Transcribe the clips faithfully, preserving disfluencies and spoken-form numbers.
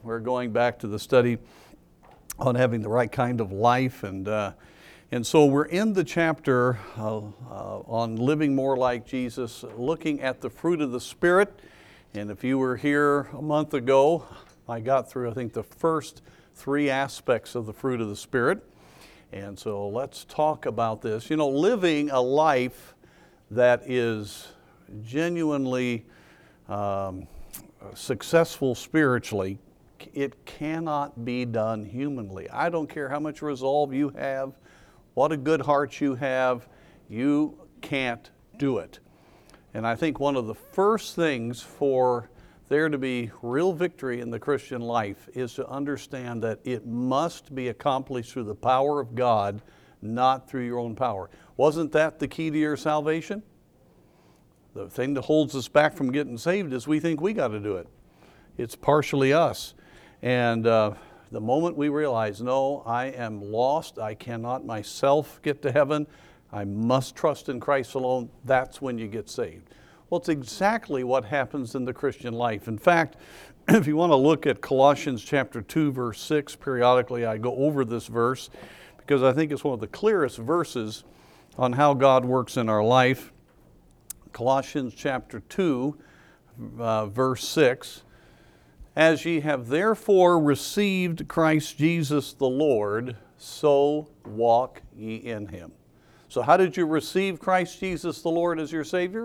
We're going back to the study on having the right kind of life, and uh, and so we're in the chapter uh, uh, on living more like Jesus, looking at the fruit of the Spirit. And if you were here a month ago, I got through, I think, the first three aspects of the fruit of the Spirit. And so let's talk about this. You know, living a life that is genuinely um, successful spiritually, it cannot be done humanly. I don't care how much resolve you have, what a good heart you have, you can't do it. And I think one of the first things for there to be real victory in the Christian life is to understand that it must be accomplished through the power of God, not through your own power. Wasn't that the key to your salvation? The thing that holds us back from getting saved is we think we got to do it. It's partially us. And uh, the moment we realize, no, I am lost, I cannot myself get to heaven, I must trust in Christ alone, that's when you get saved. Well, it's exactly what happens in the Christian life. In fact, if you want to look at Colossians chapter two, verse six, periodically I go over this verse because I think it's one of the clearest verses on how God works in our life. Colossians chapter two, uh, verse six, as ye have therefore received Christ Jesus the Lord, so walk ye in him. So how did you receive Christ Jesus the Lord as your Savior?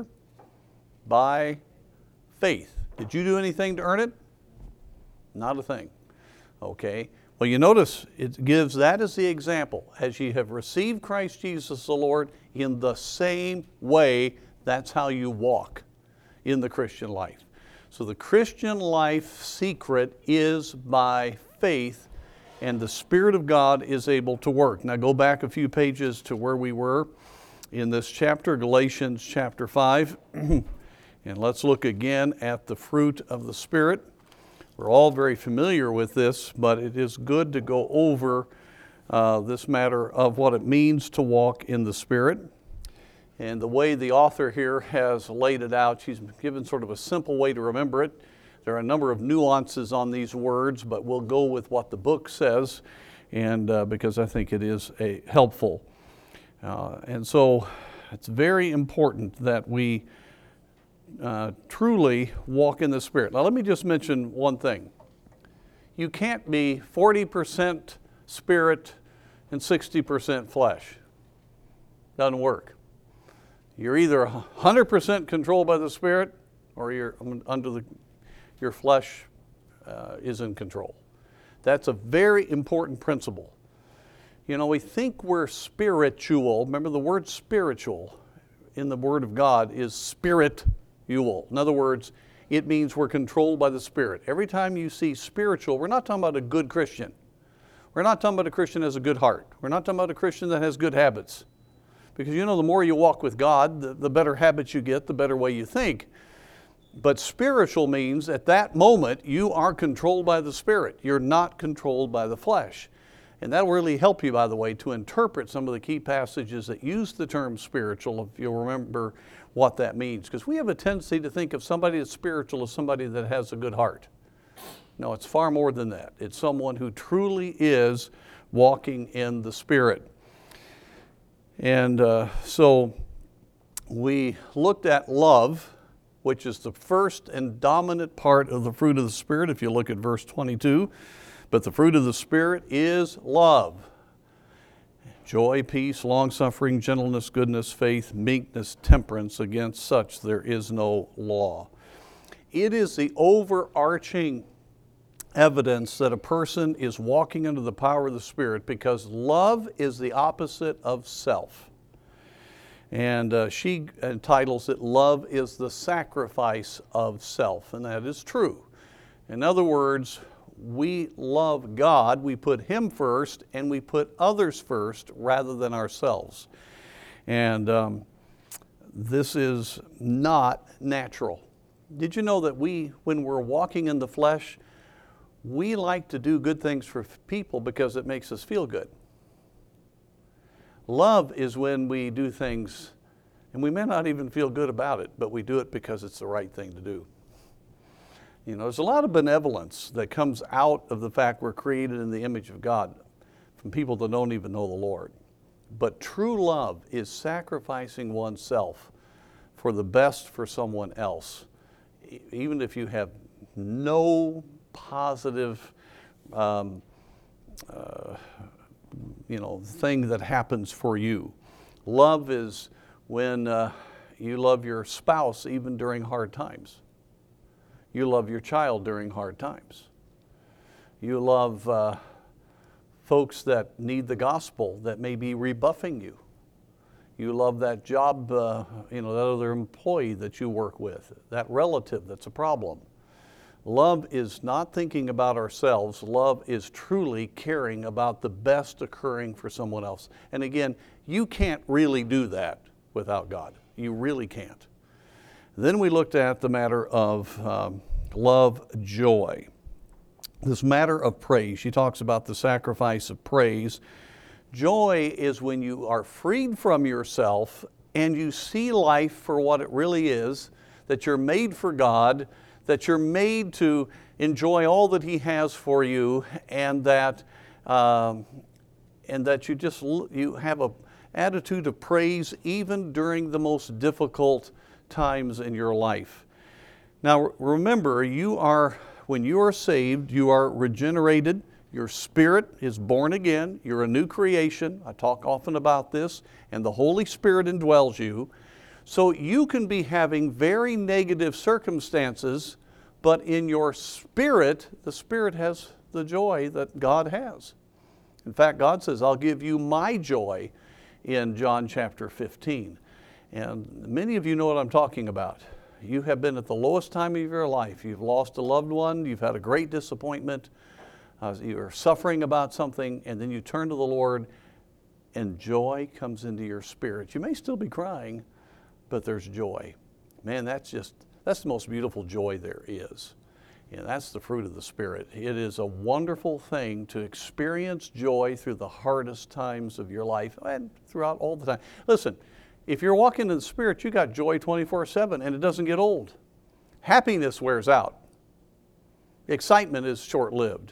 By faith. Did you do anything to earn it? Not a thing. Okay. Well, you notice it gives that as the example. As ye have received Christ Jesus the Lord, in the same way, that's how you walk in the Christian life. So the Christian life secret is by faith, and the Spirit of God is able to work. Now go back a few pages to where we were in this chapter, Galatians chapter five. And let's look again at the fruit of the Spirit. We're all very familiar with this, but it is good to go over uh, this matter of what it means to walk in the Spirit. And the way the author here has laid it out, she's given sort of a simple way to remember it. There are a number of nuances on these words, but we'll go with what the book says, and uh, because I think it is a helpful. Uh, and so it's very important that we uh, truly walk in the Spirit. Now let me just mention one thing. You can't be forty percent Spirit and sixty percent flesh. Doesn't work. You're either one hundred percent controlled by the Spirit, or you're under the, your flesh uh, is in control. That's a very important principle. You know, we think we're spiritual. Remember, the word spiritual in the Word of God is spiritual. In other words, it means we're controlled by the Spirit. Every time you see spiritual, we're not talking about a good Christian. We're not talking about a Christian that has a good heart. We're not talking about a Christian that has good habits. Because you know, the more you walk with God, the, the better habits you get, the better way you think. But spiritual means at that moment you are controlled by the Spirit. You're not controlled by the flesh. And that will really help you, by the way, to interpret some of the key passages that use the term spiritual, if you'll remember what that means. Because we have a tendency to think of somebody that's spiritual as somebody that has a good heart. No, it's far more than that. It's someone who truly is walking in the Spirit. And uh, so we looked at love, which is the first and dominant part of the fruit of the Spirit, if you look at verse twenty-two. But the fruit of the Spirit is love, joy, peace, long-suffering, gentleness, goodness, faith, meekness, temperance. Against such there is no law. It is the overarching evidence that a person is walking under the power of the Spirit, because love is the opposite of self. And uh, she entitles it, love is the sacrifice of self, and that is true. In other words, we love God, we put Him first, and we put others first rather than ourselves. And um, this is not natural. Did you know that we, when we're walking in the flesh, we like to do good things for people because it makes us feel good. Love is when we do things, and we may not even feel good about it, but we do it because it's the right thing to do. You know, there's a lot of benevolence that comes out of the fact we're created in the image of God from people that don't even know the Lord. But true love is sacrificing oneself for the best for someone else, even if you have no positive, um, uh, you know, thing that happens for you. Love is when uh, you love your spouse even during hard times. You love your child during hard times. You love uh, folks that need the gospel that may be rebuffing you. You love that job, uh, you know, that other employee that you work with, that relative that's a problem. Love is not thinking about ourselves. Love is truly caring about the best occurring for someone else. And again, you can't really do that without God. You really can't. Then we looked at the matter of um, love, joy. This matter of praise. She talks about the sacrifice of praise. Joy is when you are freed from yourself and you see life for what it really is, that you're made for God, that you're made to enjoy all that He has for you, and that um, and that you just you have a attitude of praise even during the most difficult times in your life. Now remember, you are when you are saved, you are regenerated. Your spirit is born again. You're a new creation. I talk often about this, and the Holy Spirit indwells you. So you can be having very negative circumstances, but in your spirit, the Spirit has the joy that God has. In fact, God says, I'll give you my joy in John chapter fifteen. And many of you know what I'm talking about. You have been at the lowest time of your life. You've lost a loved one. You've had a great disappointment. Uh, you're suffering about something, and then you turn to the Lord, and joy comes into your spirit. You may still be crying, but there's joy. Man, that's just, that's the most beautiful joy there is. And that's the fruit of the Spirit. It is a wonderful thing to experience joy through the hardest times of your life and throughout all the time. Listen, if you're walking in the Spirit, you got joy twenty-four seven, and it doesn't get old. Happiness wears out. Excitement is short-lived.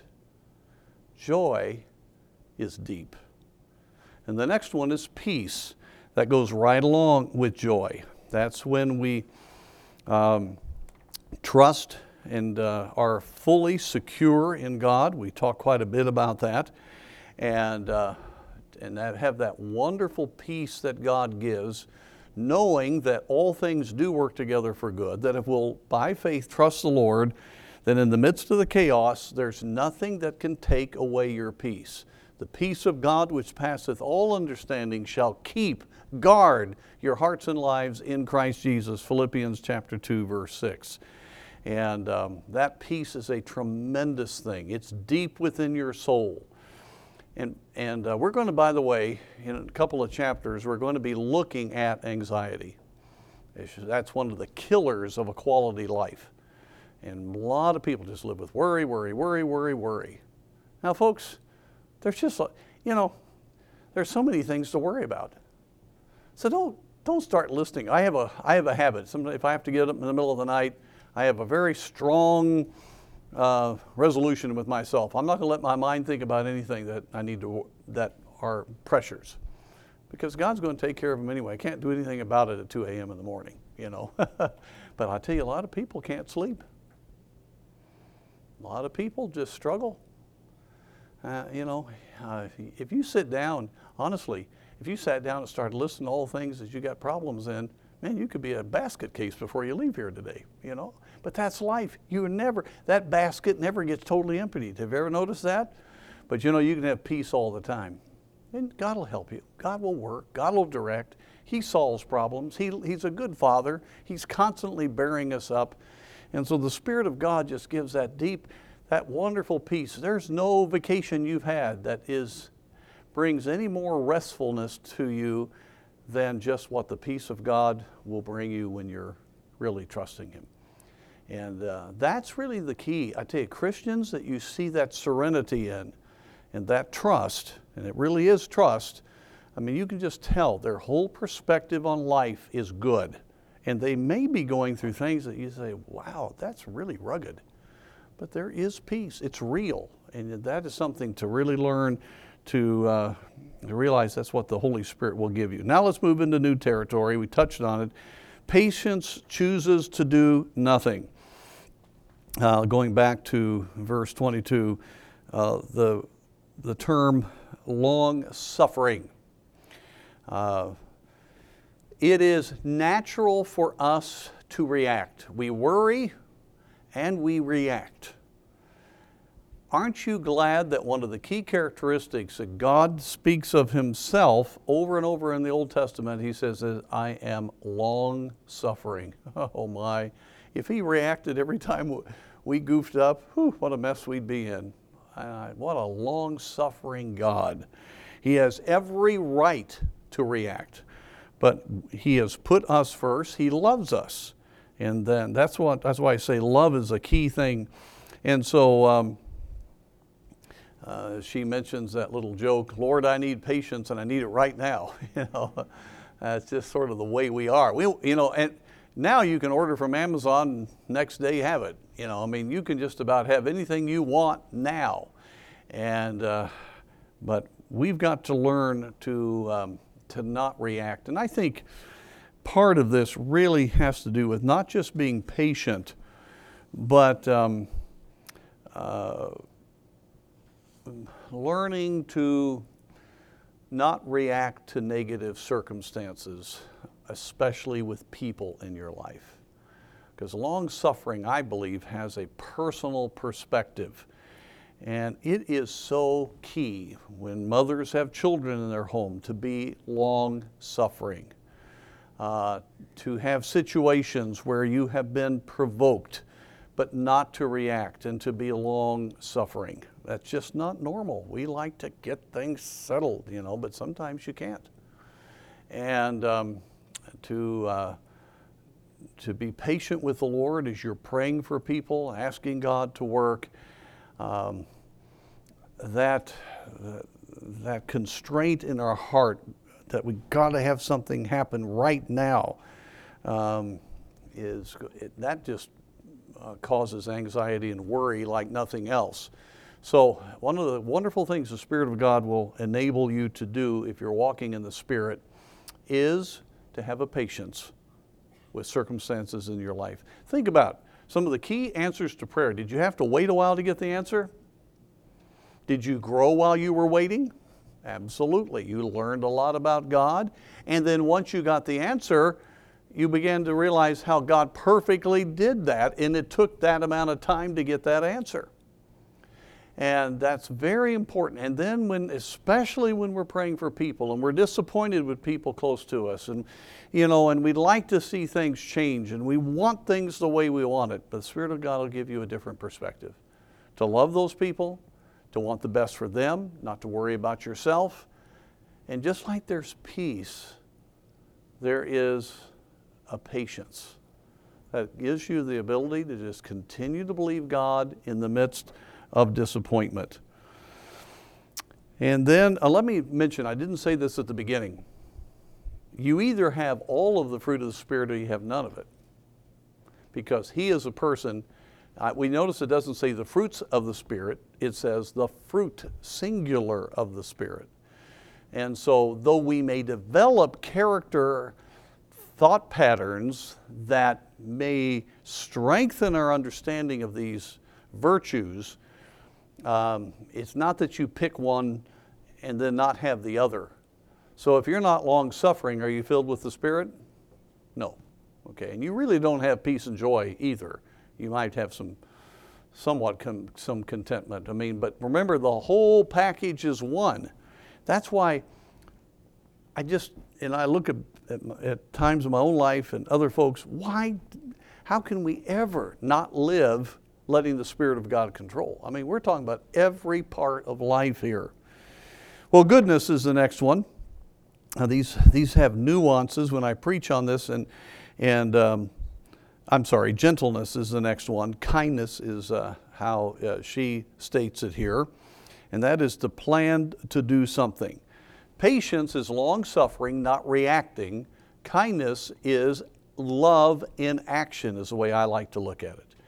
Joy is deep. And the next one is peace. That goes right along with joy. That's when we um, trust and uh, are fully secure in God. We talk quite a bit about that. And, uh, and that have that wonderful peace that God gives, knowing that all things do work together for good, that if we'll, by faith, trust the Lord, then in the midst of the chaos, there's nothing that can take away your peace. The peace of God, which passeth all understanding, shall keep, guard your hearts and lives in Christ Jesus, Philippians chapter two, verse six. And um, that peace is a tremendous thing. It's deep within your soul. And, and uh, we're going to, by the way, in a couple of chapters, we're going to be looking at anxiety. That's one of the killers of a quality life. And a lot of people just live with worry, worry, worry, worry, worry. Now, folks, there's just, you know, there's so many things to worry about. So don't don't start listing. I have a I have a habit. Sometimes if I have to get up in the middle of the night, I have a very strong uh, resolution with myself. I'm not going to let my mind think about anything that I need to that are pressures, because God's going to take care of them anyway. I can't do anything about it at two a.m. in the morning, you know. But I tell you, a lot of people can't sleep. A lot of people just struggle. Uh, you know, uh, if you sit down, honestly, if you sat down and started listening to all the things that you got problems in, man, you could be a basket case before you leave here today, you know. But that's life. You never, that basket never gets totally emptied. Have you ever noticed that? But you know, you can have peace all the time. And God will help you. God will work. God will direct. He solves problems. He, he's a good Father. He's constantly bearing us up. And so the Spirit of God just gives that deep, that wonderful peace. There's no vacation you've had that is brings any more restfulness to you than just what the peace of God will bring you when you're really trusting Him. And uh, that's really the key. I tell you, Christians that you see that serenity in and that trust, and it really is trust, I mean, you can just tell their whole perspective on life is good. And they may be going through things that you say, wow, that's really rugged. but there is peace. It's real. And that is something to really learn to, uh, to realize that's what the Holy Spirit will give you. Now let's move into new territory. We touched on it. Patience chooses to do nothing. Uh, going back to verse twenty-two, uh, the, the term long suffering. Uh, it is natural for us to react. We worry and we react. Aren't you glad that one of the key characteristics that God speaks of himself over and over in the Old Testament, he says, I am long suffering. Oh my, if he reacted every time we goofed up, whew, what a mess we'd be in. Uh, what a long suffering God. He has every right to react, but he has put us first. He loves us. And then that's what, that's why I say love is a key thing. And so, um, Uh, she mentions that little joke, Lord, I need patience and I need it right now. You know, that's just sort of the way we are. We, you know, and now you can order from Amazon and next day you have it. You know, I mean, you can just about have anything you want now. And, uh, but we've got to learn to, um, to not react. And I think part of this really has to do with not just being patient, but um, uh, learning to not react to negative circumstances, especially with people in your life. Because long suffering, I believe, has a personal perspective. And it is so key when mothers have children in their home to be long suffering, uh, to have situations where you have been provoked, but not to react and to be long suffering. That's just not normal. We like to get things settled, you know, but sometimes you can't. And um, to, uh, to be patient with the Lord as you're praying for people, asking God to work, um, that, uh, that constraint in our heart that we got to have something happen right now, um, is it, that just uh, causes anxiety and worry like nothing else. So one of the wonderful things the Spirit of God will enable you to do if you're walking in the Spirit is to have a patience with circumstances in your life. Think about some of the key answers to prayer. Did you have to wait a while to get the answer? Did you grow while you were waiting? Absolutely. You learned a lot about God. And then once you got the answer, you began to realize how God perfectly did that, and it took that amount of time to get that answer. And that's very important. And then when, especially when we're praying for people and we're disappointed with people close to us, and, you know, and we'd like to see things change and we want things the way we want it, but the Spirit of God will give you a different perspective. To love those people, to want the best for them, not to worry about yourself. And just like there's peace, there is a patience that gives you the ability to just continue to believe God in the midst of disappointment. And then uh, let me mention, I didn't say this at the beginning. You either have all of the fruit of the Spirit or you have none of it. Because he is a person, uh, we notice it doesn't say the fruits of the Spirit, it says the fruit, singular, of the Spirit. And so though we may develop character thought patterns that may strengthen our understanding of these virtues, Um, it's not that you pick one and then not have the other. So if you're not long suffering, are you filled with the Spirit? No. Okay, and you really don't have peace and joy either. You might have some, somewhat com- some contentment. I mean, but remember, the whole package is one. That's why I just, and I look at, at, at times in my own life and other folks, why, how can we ever not live letting the Spirit of God control? I mean, we're talking about every part of life here. Well, goodness is the next one. Now, these these have nuances when I preach on this, and and um, I'm sorry, gentleness is the next one. Kindness is uh, how uh, she states it here, and that is to plan to do something. Patience is long suffering, not reacting. Kindness is love in action, is the way I like to look at it.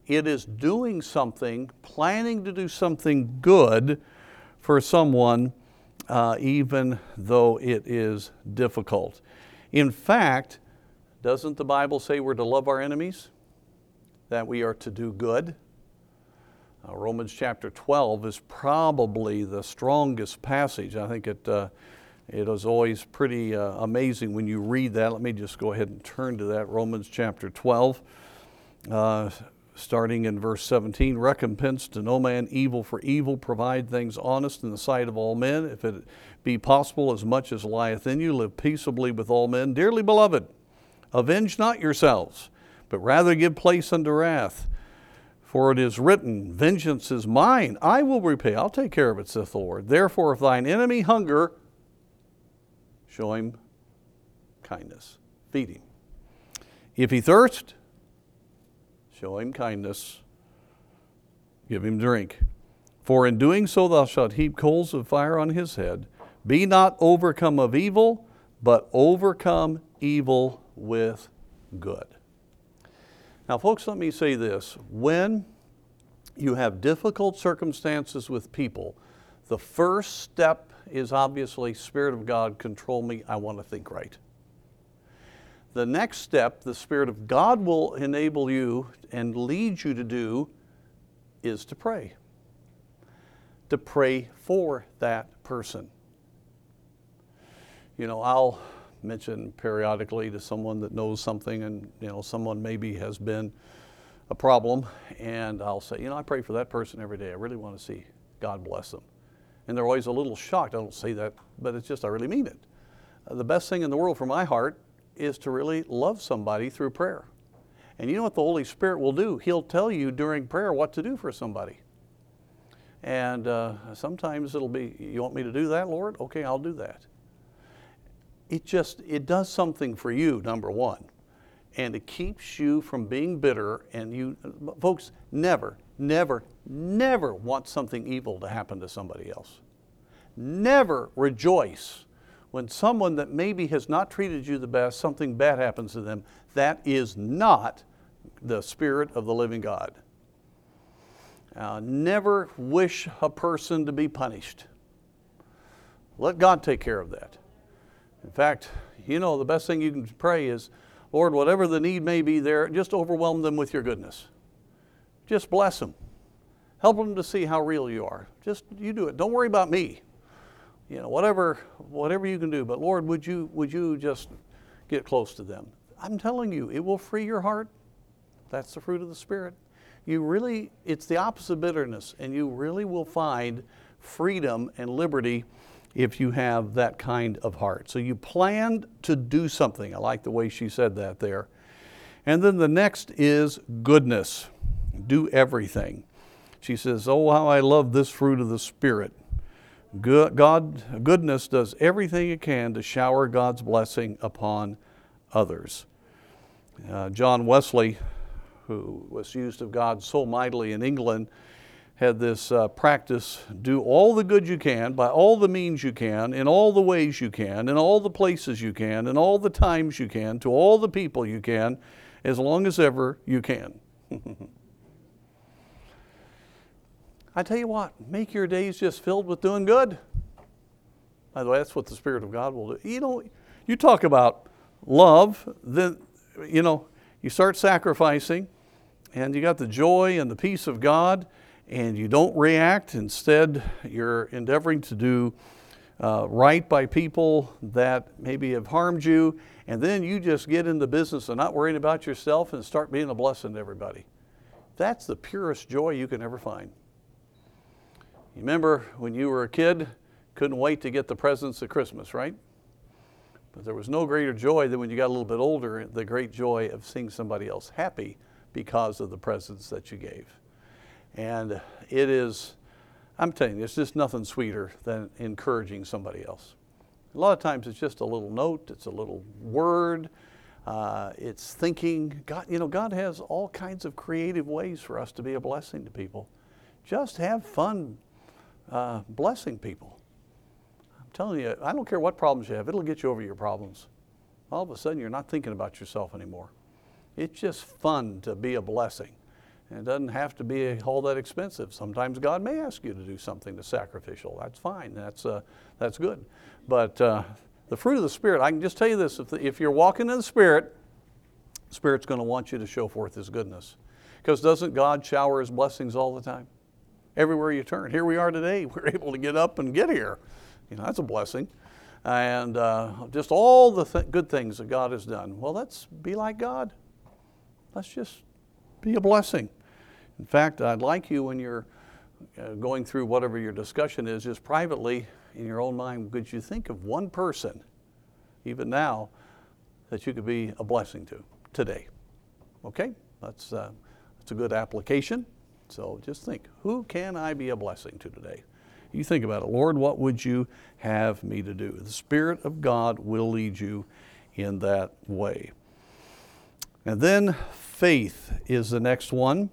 It is doing something, planning to do something good for someone, uh, even though it is difficult. In fact, doesn't the Bible say we're to love our enemies? That we are to do good? Uh, Romans chapter twelve is probably the strongest passage. I think it, uh, it is always pretty uh, amazing when you read that. Let me just go ahead and turn to that. Romans chapter twelve, uh, starting in verse seventeen. Recompense to no man evil for evil. Provide things honest in the sight of all men. If it be possible, as much as lieth in you, live peaceably with all men. Dearly beloved, avenge not yourselves, but rather give place unto wrath. For it is written, vengeance is mine, I will repay. I'll take care of it, saith the Lord. Therefore, if thine enemy hunger, show him kindness. Feed him. If he thirst, show him kindness. Give him drink. For in doing so thou shalt heap coals of fire on his head. Be not overcome of evil, but overcome evil with good. Now, folks, let me say this. When you have difficult circumstances with people, the first step is obviously, Spirit of God, control me. I want to think right. The next step, the Spirit of God will enable you and lead you to do, is to pray. To pray for that person. You know, I'll mention periodically to someone that knows something, and you know, someone maybe has been a problem, and I'll say, you know, I pray for that person every day. I really want to see God bless them. And they're always a little shocked. I don't say that, but it's just, I really mean it. Uh, the best thing in the world for my heart is to really love somebody through prayer. And you know what the Holy Spirit will do? He'll tell you during prayer what to do for somebody. And uh, sometimes it'll be, you want me to do that, Lord? Okay, I'll do that. It just, it does something for you, number one. And it keeps you from being bitter. And you, folks, never, never, never want something evil to happen to somebody else. Never rejoice when someone that maybe has not treated you the best, something bad happens to them. That is not the Spirit of the living God. Uh, never wish a person to be punished. Let God take care of that. In fact, you know, the best thing you can pray is, Lord, whatever the need may be there, just overwhelm them with your goodness. Just bless them. Help them to see how real you are. Just, you do it. Don't worry about me. You know, whatever, whatever you can do. But Lord, would you, would you just get close to them? I'm telling you, it will free your heart. That's the fruit of the Spirit. You really, it's the opposite of bitterness, and you really will find freedom and liberty if you have that kind of heart. So you planned to do something. I like the way she said that there. And then the next is goodness. Do everything. She says, oh, how I love this fruit of the Spirit. Good, God, goodness does everything it can to shower God's blessing upon others. Uh, John Wesley, who was used of God so mightily in England, had this uh, practice, do all the good you can, by all the means you can, in all the ways you can, in all the places you can, in all the times you can, to all the people you can, as long as ever you can. I tell you what, make your days just filled with doing good. By the way, that's what the Spirit of God will do. You know, you talk about love, then, you know, you start sacrificing, and you got the joy and the peace of God, and you don't react. Instead, you're endeavoring to do uh, right by people that maybe have harmed you, and then you just get in the business of not worrying about yourself and start being a blessing to everybody. That's the purest joy you can ever find. You remember when you were a kid, couldn't wait to get the presents at Christmas, right? But there was no greater joy than when you got a little bit older, the great joy of seeing somebody else happy because of the presents that you gave. And it is, I'm telling you, it's just nothing sweeter than encouraging somebody else. A lot of times it's just a little note, it's a little word, uh, it's thinking. God, you know, God has all kinds of creative ways for us to be a blessing to people. Just have fun uh, blessing people. I'm telling you, I don't care what problems you have, it'll get you over your problems. All of a sudden you're not thinking about yourself anymore. It's just fun to be a blessing. And it doesn't have to be all that expensive. Sometimes God may ask you to do something that's sacrificial. That's fine. That's, uh, that's good. But uh, the fruit of the Spirit, I can just tell you this, if, the, if you're walking in the Spirit, the Spirit's going to want you to show forth His goodness. Because doesn't God shower His blessings all the time? Everywhere you turn. Here we are today. We're able to get up and get here. You know, that's a blessing. And uh, just all the th- good things that God has done. Well, let's be like God. Let's just be a blessing. In fact, I'd like you, when you're uh, going through whatever your discussion is, just privately in your own mind, could you think of one person, even now, that you could be a blessing to today? Okay? That's, uh, that's a good application. So just think, who can I be a blessing to today? You think about it. Lord, what would you have me to do? The Spirit of God will lead you in that way. And then faith is the next one.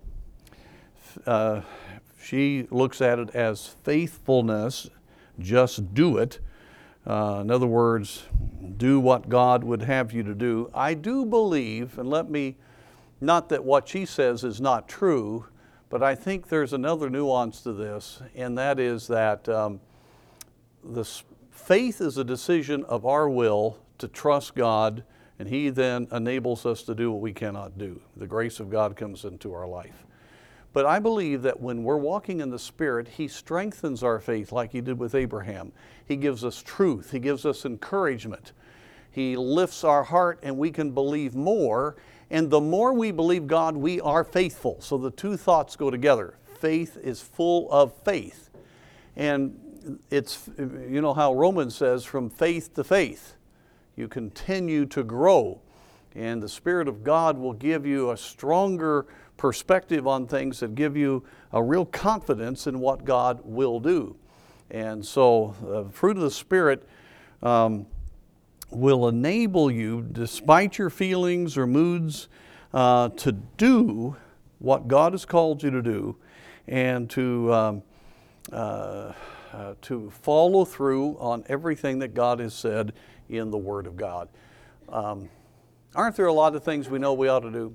Uh, she looks at it as faithfulness. Just do it. Uh, in other words, do what God would have you to do. I do believe, and let me, not that what she says is not true, but I think there's another nuance to this, and that is that um, this faith is a decision of our will to trust God, and He then enables us to do what we cannot do. The grace of God comes into our life. But I believe that when we're walking in the Spirit, He strengthens our faith like He did with Abraham. He gives us truth. He gives us encouragement. He lifts our heart and we can believe more. And the more we believe God, we are faithful. So the two thoughts go together. Faith is full of faith. And it's, you know how Romans says, from faith to faith, you continue to grow. And the Spirit of God will give you a stronger perspective on things that give you a real confidence in what God will do. And so the fruit of the Spirit um, will enable you, despite your feelings or moods, uh, to do what God has called you to do, and to um, uh, uh, to follow through on everything that God has said in the Word of God. Um, aren't there a lot of things we know we ought to do?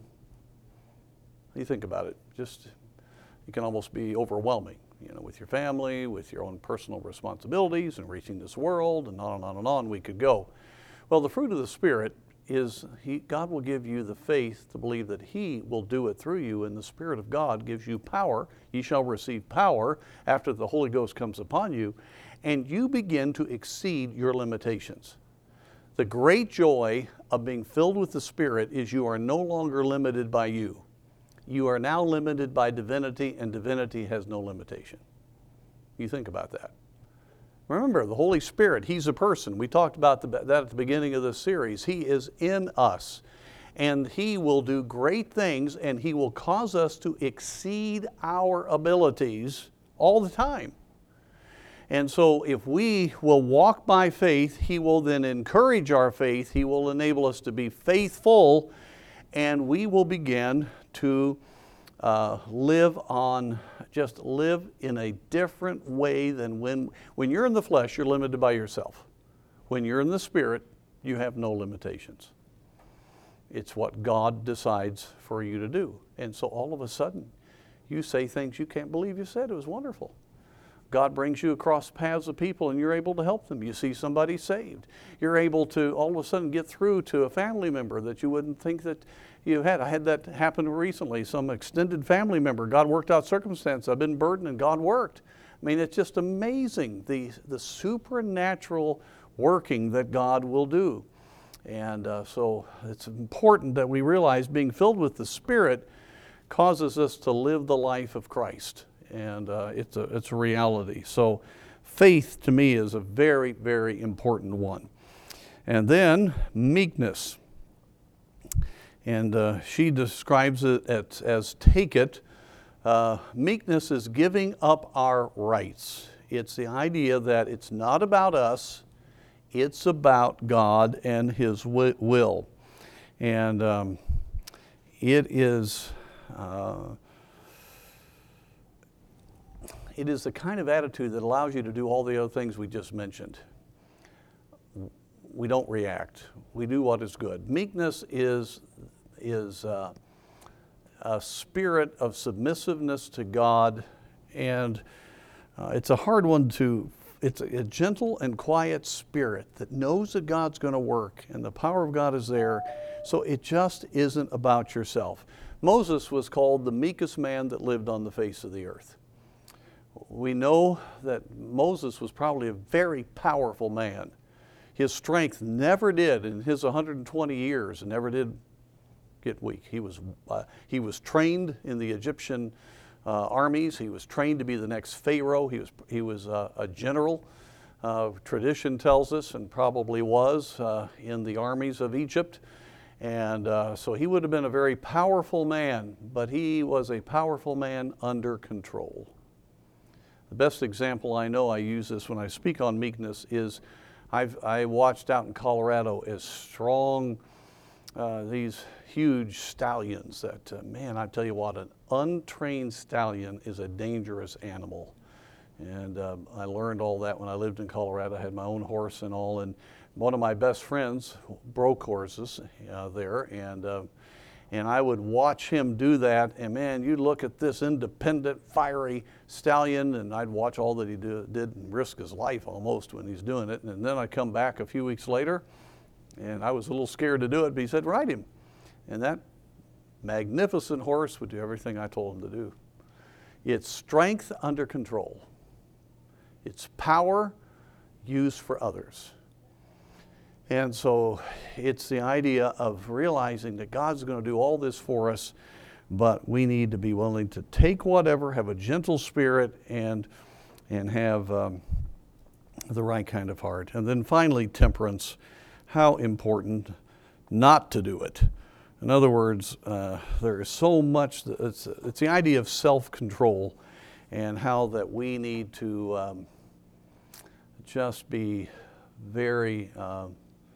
You think about it. Just it can almost be overwhelming, you know, with your family, with your own personal responsibilities, and reaching this world, and on and on and on we could go. Well, the fruit of the Spirit is he, God will give you the faith to believe that He will do it through you, and the Spirit of God gives you power. Ye shall receive power after the Holy Ghost comes upon you, and you begin to exceed your limitations. The great joy of being filled with the Spirit is you are no longer limited by you. You are now limited by divinity, and divinity has no limitation. You think about that. Remember, the Holy Spirit, He's a person. We talked about the, that at the beginning of this series. He is in us, and He will do great things, and He will cause us to exceed our abilities all the time. And so if we will walk by faith, He will then encourage our faith. He will enable us to be faithful, and we will begin to uh, live on, just live in a different way than when, when you're in the flesh, you're limited by yourself. When you're in the Spirit, you have no limitations. It's what God decides for you to do. And so all of a sudden, you say things you can't believe you said. It was wonderful. God brings you across paths of people and you're able to help them. You see somebody saved. You're able to all of a sudden get through to a family member that you wouldn't think that you had. I had that happen recently. Some extended family member, God worked out circumstance. I've been burdened and God worked. I mean, it's just amazing the, the supernatural working that God will do. And uh, so it's important that we realize being filled with the Spirit causes us to live the life of Christ. And uh, it's, a, it's a reality. So faith to me is a very, very important one. And then meekness. And uh, she describes it as, as take it. Uh, meekness is giving up our rights. It's the idea that it's not about us, it's about God and His will. And um, it is... Uh, It is the kind of attitude that allows you to do all the other things we just mentioned. We don't react. We do what is good. Meekness is, is uh, a spirit of submissiveness to God, and uh, it's a hard one to, it's a, a gentle and quiet spirit that knows that God's going to work and the power of God is there, so it just isn't about yourself. Moses was called the meekest man that lived on the face of the earth. We know that Moses was probably a very powerful man. His strength never did, in his one hundred twenty years, never did get weak. He was, uh, he was trained in the Egyptian uh, armies. He was trained to be the next Pharaoh. He was, he was uh, a general, uh, tradition tells us, and probably was uh, in the armies of Egypt. And uh, so he would have been a very powerful man, but he was a powerful man under control. The best example I know, I use this when I speak on meekness, is I've I watched out in Colorado as strong, uh, these huge stallions that, uh, man, I tell you what, an untrained stallion is a dangerous animal. And uh, I learned all that when I lived in Colorado. I had my own horse and all, and one of my best friends broke horses uh, there, and uh, and I would watch him do that, and man, you look at this independent, fiery stallion, and I'd watch all that he do, did and risk his life almost when he's doing it. And then I come back a few weeks later, and I was a little scared to do it, but he said, ride him. And that magnificent horse would do everything I told him to do. It's strength under control. It's power used for others. And so it's the idea of realizing that God's going to do all this for us, but we need to be willing to take whatever, have a gentle spirit, and, and have um, the right kind of heart. And then finally, temperance. How important not to do it. In other words, uh, there is so much, that it's, it's the idea of self-control, and how that we need to um, just be very um,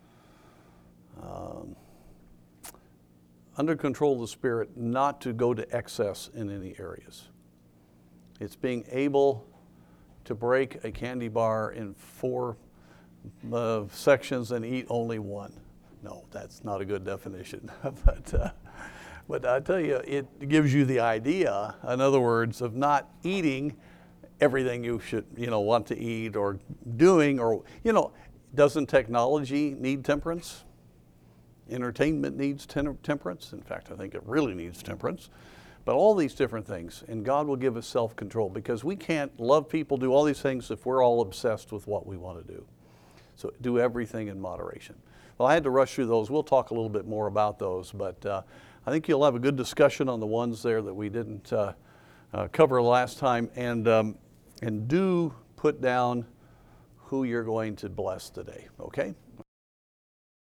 um, under control of the Spirit, not to go to excess in any areas. It's being able to break a candy bar in four uh, sections and eat only one. No, that's not a good definition. but, uh, but I tell you, it gives you the idea, in other words, of not eating everything you should, you know, want to eat, or doing, or, you know, doesn't technology need temperance? Entertainment needs tem- temperance. In fact, I think it really needs temperance. But all these different things, and God will give us self-control, because we can't love people, do all these things if we're all obsessed with what we want to do. So do everything in moderation. Well, I had to rush through those. We'll talk a little bit more about those, but uh, I think you'll have a good discussion on the ones there that we didn't uh, uh, cover last time, and um, and do put down who you're going to bless today, okay?